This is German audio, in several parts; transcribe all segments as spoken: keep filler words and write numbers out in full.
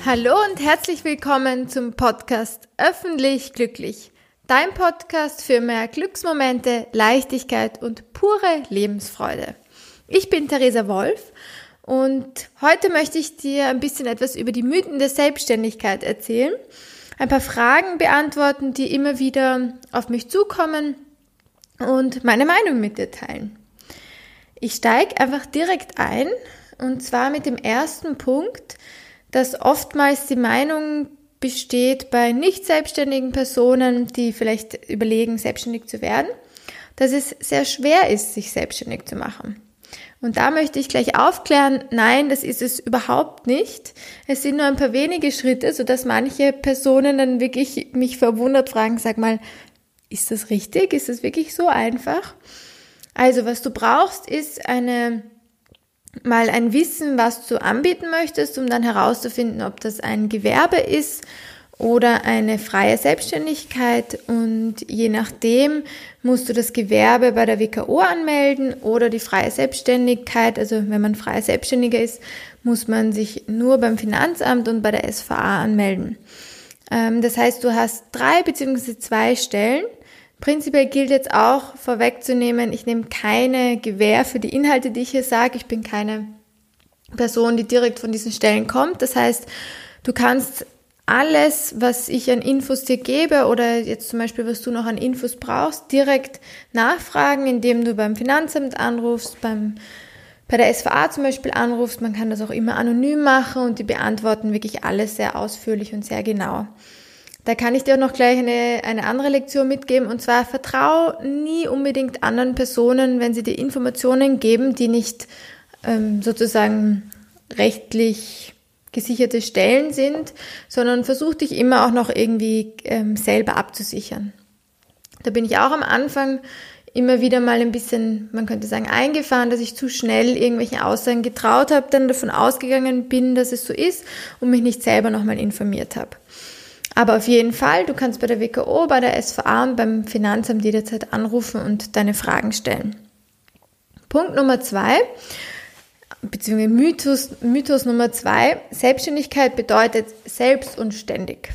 Hallo und herzlich willkommen zum Podcast Öffentlich Glücklich. Dein Podcast für mehr Glücksmomente, Leichtigkeit und pure Lebensfreude. Ich bin Theresa Wolf und heute möchte ich dir ein bisschen etwas über die Mythen der Selbstständigkeit erzählen, ein paar Fragen beantworten, die immer wieder auf mich zukommen und meine Meinung mit dir teilen. Ich steige einfach direkt ein und zwar mit dem ersten Punkt, dass oftmals die Meinung besteht bei nicht selbstständigen Personen, die vielleicht überlegen, selbstständig zu werden, dass es sehr schwer ist, sich selbstständig zu machen. Und da möchte ich gleich aufklären, nein, das ist es überhaupt nicht. Es sind nur ein paar wenige Schritte, sodass manche Personen dann wirklich mich verwundert fragen, sag mal, ist das richtig? Ist das wirklich so einfach? Also was du brauchst, ist eine mal ein Wissen, was du anbieten möchtest, um dann herauszufinden, ob das ein Gewerbe ist oder eine freie Selbstständigkeit, und je nachdem musst du das Gewerbe bei der W K O anmelden oder die freie Selbstständigkeit. Also wenn man freier Selbstständiger ist, muss man sich nur beim Finanzamt und bei der S V A anmelden. Das heißt, du hast drei bzw. zwei Stellen. Prinzipiell gilt jetzt auch vorwegzunehmen, ich nehme keine Gewähr für die Inhalte, die ich hier sage. Ich bin keine Person, die direkt von diesen Stellen kommt. Das heißt, du kannst alles, was ich an Infos dir gebe oder jetzt zum Beispiel, was du noch an Infos brauchst, direkt nachfragen, indem du beim Finanzamt anrufst, beim, bei der S V A zum Beispiel anrufst. Man kann das auch immer anonym machen und die beantworten wirklich alles sehr ausführlich und sehr genau. Da kann ich dir auch noch gleich eine, eine andere Lektion mitgeben, und zwar vertrau nie unbedingt anderen Personen, wenn sie dir Informationen geben, die nicht ähm, sozusagen rechtlich gesicherte Stellen sind, sondern versuch dich immer auch noch irgendwie ähm, selber abzusichern. Da bin ich auch am Anfang immer wieder mal ein bisschen, man könnte sagen, eingefahren, dass ich zu schnell irgendwelchen Aussagen getraut habe, dann davon ausgegangen bin, dass es so ist und mich nicht selber nochmal informiert habe. Aber auf jeden Fall, du kannst bei der W K O, bei der S V A und beim Finanzamt jederzeit anrufen und deine Fragen stellen. Punkt Nummer zwei, beziehungsweise Mythos, Mythos Nummer zwei, Selbstständigkeit bedeutet selbst und ständig.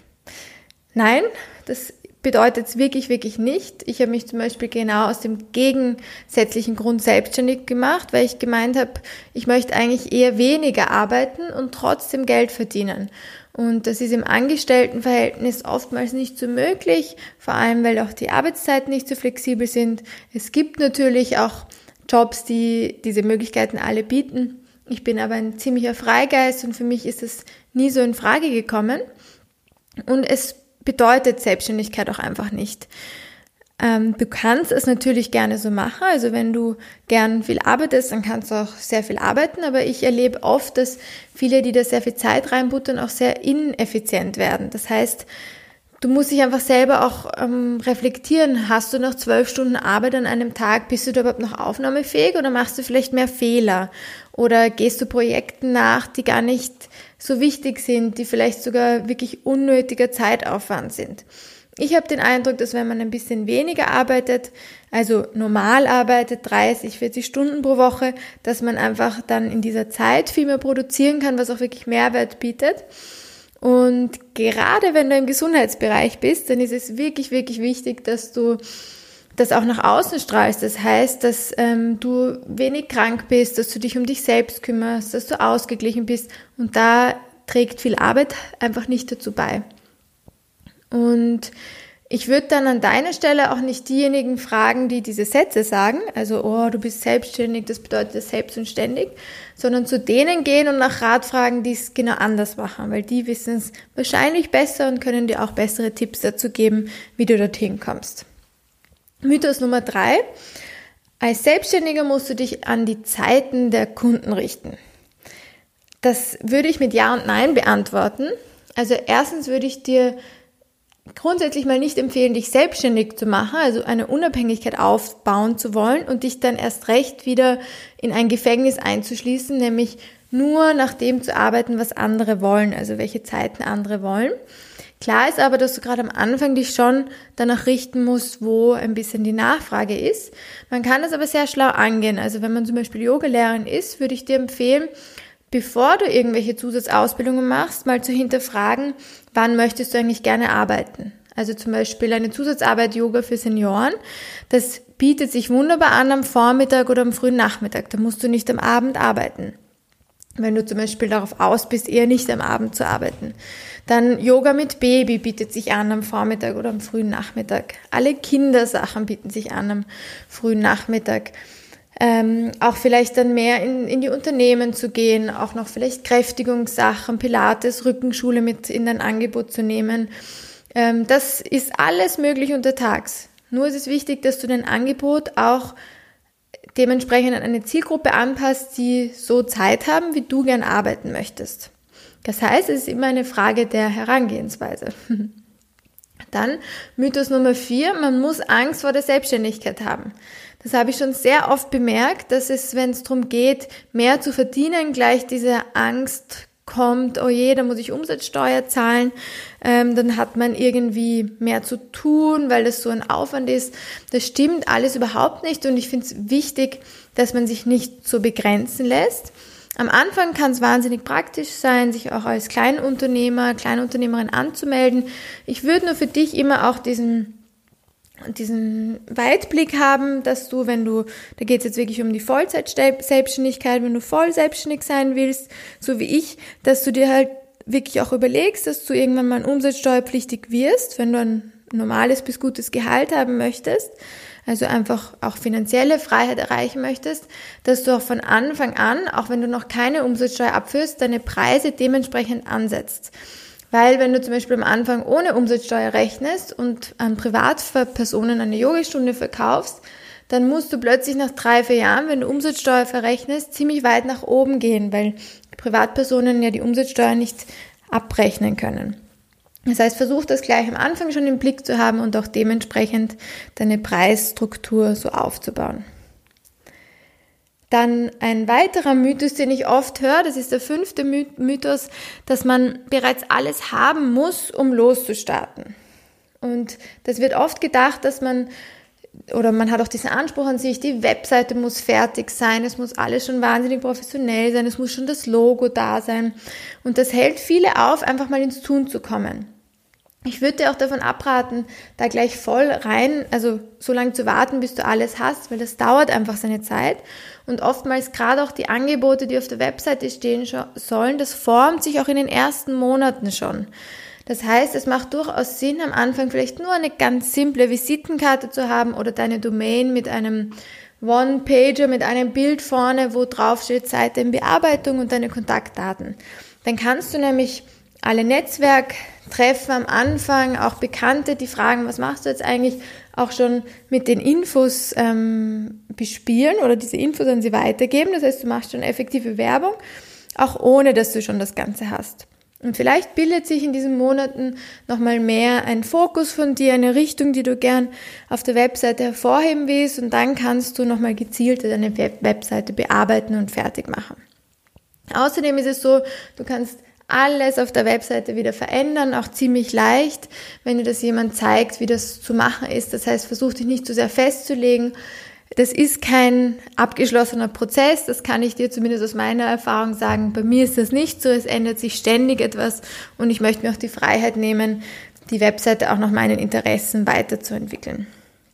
Nein, das bedeutet es wirklich, wirklich nicht. Ich habe mich zum Beispiel genau aus dem gegensätzlichen Grund selbstständig gemacht, weil ich gemeint habe, ich möchte eigentlich eher weniger arbeiten und trotzdem Geld verdienen. Und das ist im Angestelltenverhältnis oftmals nicht so möglich, vor allem weil auch die Arbeitszeiten nicht so flexibel sind. Es gibt natürlich auch Jobs, die diese Möglichkeiten alle bieten. Ich bin aber ein ziemlicher Freigeist und für mich ist es nie so in Frage gekommen. Und es bedeutet Selbstständigkeit auch einfach nicht. Ähm, du kannst es natürlich gerne so machen, also wenn du gern viel arbeitest, dann kannst du auch sehr viel arbeiten, aber ich erlebe oft, dass viele, die da sehr viel Zeit reinbuttern, auch sehr ineffizient werden. Das heißt, du musst dich einfach selber auch ähm, reflektieren, hast du noch zwölf Stunden Arbeit an einem Tag, bist du da überhaupt noch aufnahmefähig oder machst du vielleicht mehr Fehler? Oder gehst du Projekten nach, die gar nicht so wichtig sind, die vielleicht sogar wirklich unnötiger Zeitaufwand sind? Ich habe den Eindruck, dass wenn man ein bisschen weniger arbeitet, also normal arbeitet, dreißig, vierzig Stunden pro Woche, dass man einfach dann in dieser Zeit viel mehr produzieren kann, was auch wirklich Mehrwert bietet. Und gerade wenn du im Gesundheitsbereich bist, dann ist es wirklich, wirklich wichtig, dass du das auch nach außen strahlst. Das heißt, dass ähm, du wenig krank bist, dass du dich um dich selbst kümmerst, dass du ausgeglichen bist. Und da trägt viel Arbeit einfach nicht dazu bei. Und ich würde dann an deiner Stelle auch nicht diejenigen fragen, die diese Sätze sagen, also, oh, du bist selbstständig, das bedeutet selbst und ständig, sondern zu denen gehen und nach Rat fragen, die es genau anders machen, weil die wissen es wahrscheinlich besser und können dir auch bessere Tipps dazu geben, wie du dorthin kommst. Mythos Nummer drei, als Selbstständiger musst du dich an die Zeiten der Kunden richten. Das würde ich mit Ja und Nein beantworten. Also erstens würde ich dir grundsätzlich mal nicht empfehlen, dich selbstständig zu machen, also eine Unabhängigkeit aufbauen zu wollen und dich dann erst recht wieder in ein Gefängnis einzuschließen, nämlich nur nach dem zu arbeiten, was andere wollen, also welche Zeiten andere wollen. Klar ist aber, dass du gerade am Anfang dich schon danach richten musst, wo ein bisschen die Nachfrage ist. Man kann das aber sehr schlau angehen. Also wenn man zum Beispiel Yogalehrerin ist, würde ich dir empfehlen, bevor du irgendwelche Zusatzausbildungen machst, mal zu hinterfragen, wann möchtest du eigentlich gerne arbeiten. Also zum Beispiel eine Zusatzarbeit Yoga für Senioren, das bietet sich wunderbar an am Vormittag oder am frühen Nachmittag. Da musst du nicht am Abend arbeiten. Wenn du zum Beispiel darauf aus bist, eher nicht am Abend zu arbeiten. Dann Yoga mit Baby bietet sich an am Vormittag oder am frühen Nachmittag. Alle Kindersachen bieten sich an am frühen Nachmittag. Ähm, auch vielleicht dann mehr in, in die Unternehmen zu gehen, auch noch vielleicht Kräftigungssachen, Pilates, Rückenschule mit in dein Angebot zu nehmen. Ähm, das ist alles möglich untertags. Nur ist es wichtig, dass du dein Angebot auch dementsprechend an eine Zielgruppe anpasst, die so Zeit haben, wie du gern arbeiten möchtest. Das heißt, es ist immer eine Frage der Herangehensweise. Dann Mythos Nummer vier, man muss Angst vor der Selbstständigkeit haben. Das habe ich schon sehr oft bemerkt, dass es, wenn es darum geht, mehr zu verdienen, gleich diese Angst kommt, oh je, da muss ich Umsatzsteuer zahlen, ähm, dann hat man irgendwie mehr zu tun, weil das so ein Aufwand ist. Das stimmt alles überhaupt nicht und ich finde es wichtig, dass man sich nicht so begrenzen lässt. Am Anfang kann es wahnsinnig praktisch sein, sich auch als Kleinunternehmer, Kleinunternehmerin anzumelden. Ich würde nur für dich immer auch diesen diesen Weitblick haben, dass du, wenn du, da geht es jetzt wirklich um die Vollzeit-Selbstständigkeit, wenn du voll selbstständig sein willst, so wie ich, dass du dir halt wirklich auch überlegst, dass du irgendwann mal umsatzsteuerpflichtig wirst, wenn du ein normales bis gutes Gehalt haben möchtest, also einfach auch finanzielle Freiheit erreichen möchtest, dass du auch von Anfang an, auch wenn du noch keine Umsatzsteuer abführst, deine Preise dementsprechend ansetzt. Weil wenn du zum Beispiel am Anfang ohne Umsatzsteuer rechnest und an Privatpersonen eine Yogastunde verkaufst, dann musst du plötzlich nach drei, vier Jahren, wenn du Umsatzsteuer verrechnest, ziemlich weit nach oben gehen, weil Privatpersonen ja die Umsatzsteuer nicht abrechnen können. Das heißt, versuch das gleich am Anfang schon im Blick zu haben und auch dementsprechend deine Preisstruktur so aufzubauen. Dann ein weiterer Mythos, den ich oft höre, das ist der fünfte Mythos, dass man bereits alles haben muss, um loszustarten. Und das wird oft gedacht, dass man, oder man hat auch diesen Anspruch an sich, die Webseite muss fertig sein, es muss alles schon wahnsinnig professionell sein, es muss schon das Logo da sein. Und das hält viele auf, einfach mal ins Tun zu kommen. Ich würde dir auch davon abraten, da gleich voll rein, also so lange zu warten, bis du alles hast, weil das dauert einfach seine Zeit. Und oftmals gerade auch die Angebote, die auf der Webseite stehen sollen, das formt sich auch in den ersten Monaten schon. Das heißt, es macht durchaus Sinn, am Anfang vielleicht nur eine ganz simple Visitenkarte zu haben oder deine Domain mit einem One-Pager, mit einem Bild vorne, wo drauf steht Seite in Bearbeitung und deine Kontaktdaten. Dann kannst du nämlich alle Netzwerktreffen am Anfang, auch Bekannte, die fragen, was machst du jetzt eigentlich, auch schon mit den Infos ähm, bespielen oder diese Infos an sie weitergeben. Das heißt, du machst schon effektive Werbung, auch ohne, dass du schon das Ganze hast. Und vielleicht bildet sich in diesen Monaten nochmal mehr ein Fokus von dir, eine Richtung, die du gern auf der Webseite hervorheben willst und dann kannst du nochmal gezielter deine Web- Webseite bearbeiten und fertig machen. Außerdem ist es so, du kannst alles auf der Webseite wieder verändern, auch ziemlich leicht, wenn dir das jemand zeigt, wie das zu machen ist. Das heißt, versuch dich nicht zu sehr festzulegen. Das ist kein abgeschlossener Prozess, das kann ich dir zumindest aus meiner Erfahrung sagen. Bei mir ist das nicht so, es ändert sich ständig etwas und ich möchte mir auch die Freiheit nehmen, die Webseite auch nach meinen Interessen weiterzuentwickeln.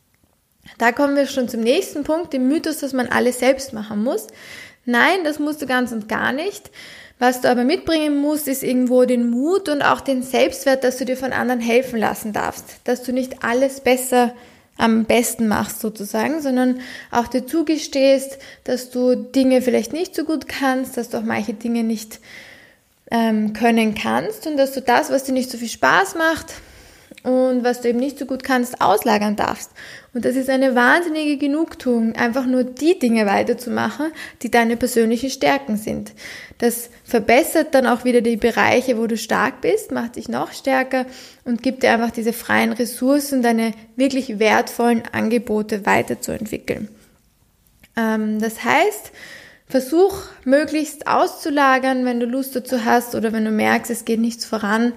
Da kommen wir schon zum nächsten Punkt, dem Mythos, dass man alles selbst machen muss. Nein, das musst du ganz und gar nicht. Was du aber mitbringen musst, ist irgendwo den Mut und auch den Selbstwert, dass du dir von anderen helfen lassen darfst. Dass du nicht alles besser am besten machst sozusagen, sondern auch dir zugestehst, dass du Dinge vielleicht nicht so gut kannst, dass du auch manche Dinge nicht ähm, können kannst und dass du das, was dir nicht so viel Spaß macht und was du eben nicht so gut kannst, auslagern darfst. Und das ist eine wahnsinnige Genugtuung, einfach nur die Dinge weiterzumachen, die deine persönlichen Stärken sind. Das verbessert dann auch wieder die Bereiche, wo du stark bist, macht dich noch stärker und gibt dir einfach diese freien Ressourcen, deine wirklich wertvollen Angebote weiterzuentwickeln. Ähm, das heißt, versuch möglichst auszulagern, wenn du Lust dazu hast oder wenn du merkst, es geht nichts voran,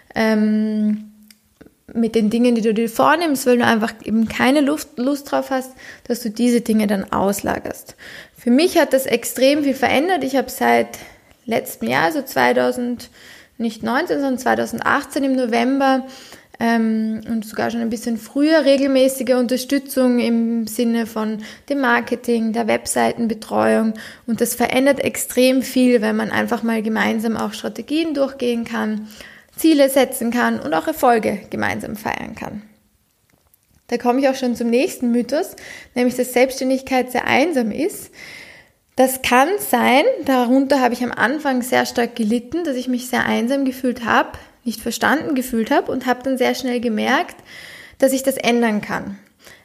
ähm, mit den Dingen, die du dir vornimmst, weil du einfach eben keine Lust, Lust drauf hast, dass du diese Dinge dann auslagerst. Für mich hat das extrem viel verändert. Ich habe seit letztem Jahr, also zweitausend, nicht neunzehn, sondern zweitausendachtzehn im November, ähm, und sogar schon ein bisschen früher regelmäßige Unterstützung im Sinne von dem Marketing, der Webseitenbetreuung, und das verändert extrem viel, weil man einfach mal gemeinsam auch Strategien durchgehen kann, Ziele setzen kann und auch Erfolge gemeinsam feiern kann. Da komme ich auch schon zum nächsten Mythos, nämlich dass Selbstständigkeit sehr einsam ist. Das kann sein, darunter habe ich am Anfang sehr stark gelitten, dass ich mich sehr einsam gefühlt habe, nicht verstanden gefühlt habe und habe dann sehr schnell gemerkt, dass ich das ändern kann.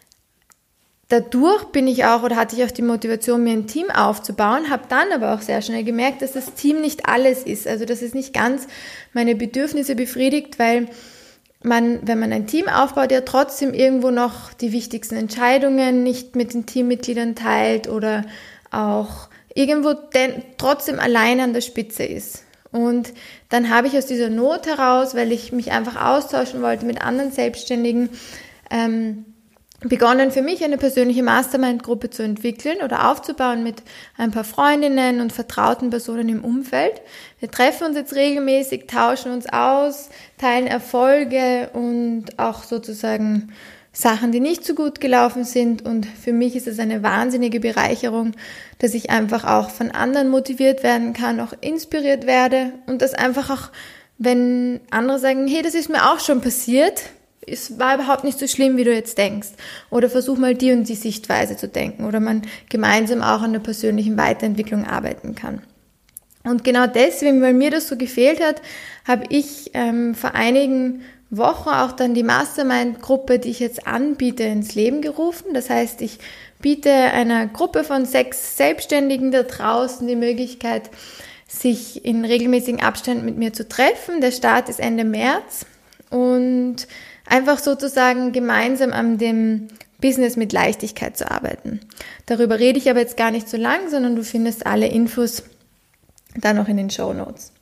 Dadurch bin ich auch oder hatte ich auch die Motivation, mir ein Team aufzubauen, habe dann aber auch sehr schnell gemerkt, dass das Team nicht alles ist, also dass es nicht ganz meine Bedürfnisse befriedigt, weil man, wenn man ein Team aufbaut, ja trotzdem irgendwo noch die wichtigsten Entscheidungen nicht mit den Teammitgliedern teilt oder auch irgendwo denn, trotzdem alleine an der Spitze ist. Und dann habe ich aus dieser Not heraus, weil ich mich einfach austauschen wollte mit anderen Selbstständigen, ähm, begonnen für mich eine persönliche Mastermind-Gruppe zu entwickeln oder aufzubauen mit ein paar Freundinnen und vertrauten Personen im Umfeld. Wir treffen uns jetzt regelmäßig, tauschen uns aus, teilen Erfolge und auch sozusagen Sachen, die nicht so gut gelaufen sind, und für mich ist es eine wahnsinnige Bereicherung, dass ich einfach auch von anderen motiviert werden kann, auch inspiriert werde und dass einfach auch, wenn andere sagen, hey, das ist mir auch schon passiert, es war überhaupt nicht so schlimm, wie du jetzt denkst, oder versuch mal die und die Sichtweise zu denken, oder man gemeinsam auch an der persönlichen Weiterentwicklung arbeiten kann. Und genau deswegen, weil mir das so gefehlt hat, habe ich ähm, vor einigen Woche auch dann die Mastermind-Gruppe, die ich jetzt anbiete, ins Leben gerufen. Das heißt, ich biete einer Gruppe von sechs Selbstständigen da draußen die Möglichkeit, sich in regelmäßigen Abständen mit mir zu treffen. Der Start ist Ende März und einfach sozusagen gemeinsam an dem Business mit Leichtigkeit zu arbeiten. Darüber rede ich aber jetzt gar nicht so lang, sondern du findest alle Infos dann noch in den Shownotes.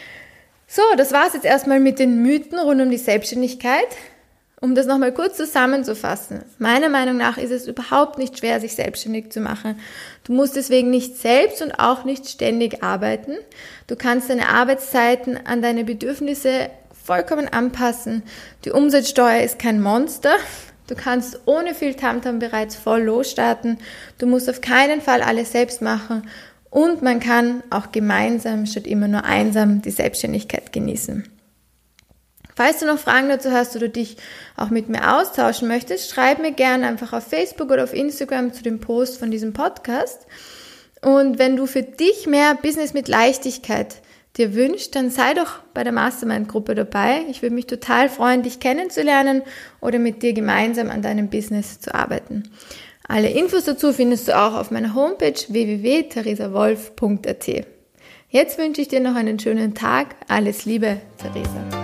So, das war's jetzt erstmal mit den Mythen rund um die Selbstständigkeit. Um das nochmal kurz zusammenzufassen. Meiner Meinung nach ist es überhaupt nicht schwer, sich selbstständig zu machen. Du musst deswegen nicht selbst und auch nicht ständig arbeiten. Du kannst deine Arbeitszeiten an deine Bedürfnisse vollkommen anpassen. Die Umsatzsteuer ist kein Monster. Du kannst ohne viel Tamtam bereits voll losstarten. Du musst auf keinen Fall alles selbst machen. Und man kann auch gemeinsam statt immer nur einsam die Selbstständigkeit genießen. Falls du noch Fragen dazu hast oder dich auch mit mir austauschen möchtest, schreib mir gerne einfach auf Facebook oder auf Instagram zu dem Post von diesem Podcast. Und wenn du für dich mehr Business mit Leichtigkeit dir wünschst, dann sei doch bei der Mastermind-Gruppe dabei. Ich würde mich total freuen, dich kennenzulernen oder mit dir gemeinsam an deinem Business zu arbeiten. Alle Infos dazu findest du auch auf meiner Homepage w w w punkt theresa wolf punkt a t. Jetzt wünsche ich dir noch einen schönen Tag. Alles Liebe, Theresa.